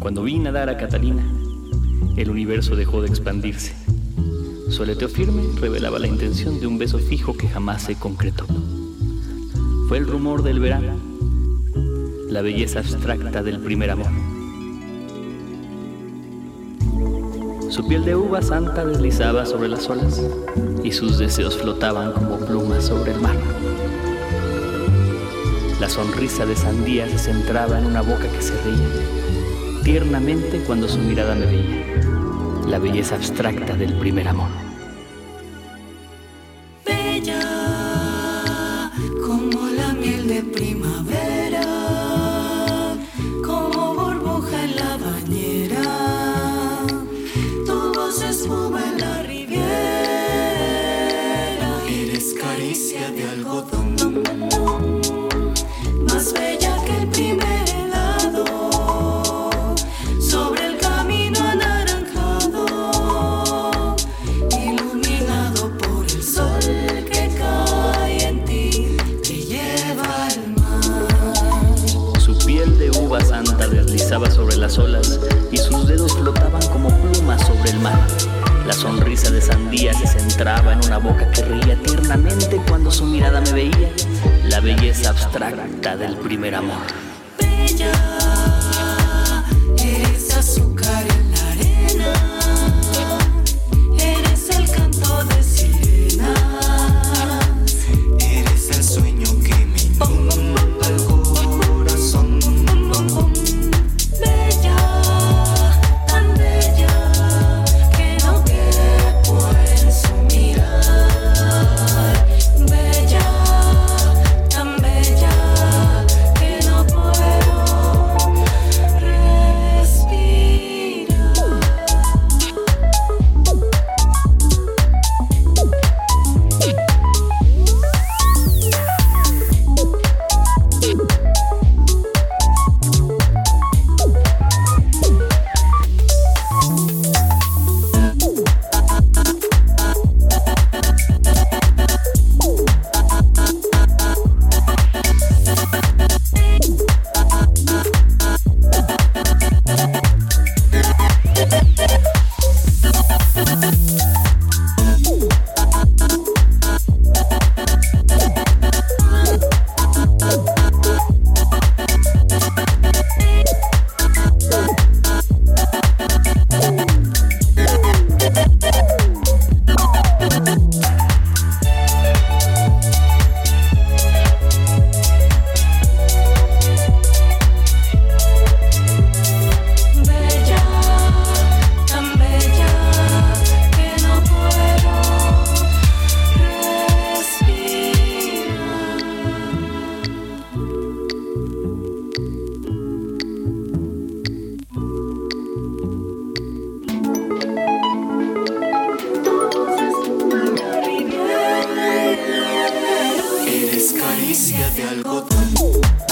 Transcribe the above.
Cuando vi nadar a Catalina, el universo dejó de expandirse. Su aleteo firme revelaba la intención de un beso fijo que jamás se concretó. Fue el rumor del verano, la belleza abstracta del primer amor. Su piel de uva santa deslizaba sobre las olas y sus deseos flotaban como plumas sobre el mar. La sonrisa de sandía se centraba en una boca que se reía tiernamente cuando su mirada me veía. La belleza abstracta del primer amor. Bella como la miel de primavera, como burbuja en la bañera, tu voz espuma en la riviera, eres caricia de algodón, más bella que el primer santa deslizaba sobre las olas y sus dedos flotaban como plumas sobre el mar. La sonrisa de sandía se centraba en una boca que reía tiernamente cuando su mirada me veía. La belleza abstracta del primer amor. Bella, eres azúcar en la arena, eres el canto de sirenas, eres el sueño que me inunda el corazón. Bella, tan bella que no quepo en su mirar. Bella, tan bella que no puedo respirar. Eres caricia de algodón.